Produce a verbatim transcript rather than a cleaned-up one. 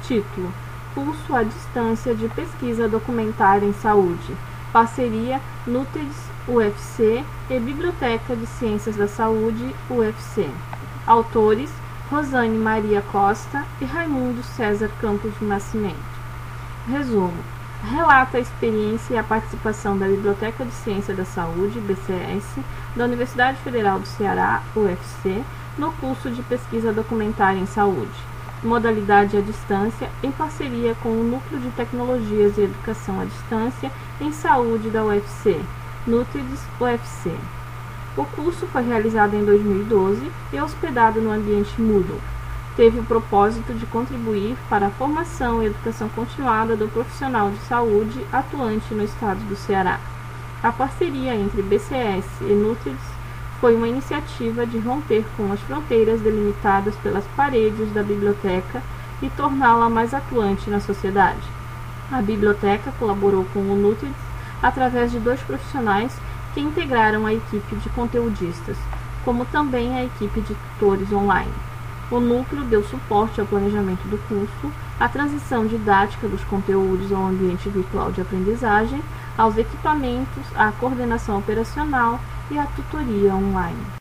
Título: Curso à Distância de Pesquisa Documentária em Saúde. Parceria Nutrids U F C e Biblioteca de Ciências da Saúde U F C. Autores: Rosane Maria Costa e Raimundo César Campos do Nascimento. Resumo: relata a experiência e a participação da Biblioteca de Ciência da Saúde, B C S, da Universidade Federal do Ceará, U F C, no curso de Pesquisa Documentária em Saúde, modalidade à distância, em parceria com o Núcleo de Tecnologias e Educação à Distância em Saúde da U F C, Nutrids U F C. O curso foi realizado em dois mil e doze e hospedado no ambiente Moodle. Teve o propósito de contribuir para a formação e educação continuada do profissional de saúde atuante no estado do Ceará. A parceria entre B C S e Nutrids foi uma iniciativa de romper com as fronteiras delimitadas pelas paredes da biblioteca e torná-la mais atuante na sociedade. A biblioteca colaborou com o Nutrids através de dois profissionais que integraram a equipe de conteudistas, como também a equipe de tutores online. O núcleo deu suporte ao planejamento do curso, à transição didática dos conteúdos ao ambiente virtual de aprendizagem, aos equipamentos, à coordenação operacional e à tutoria online.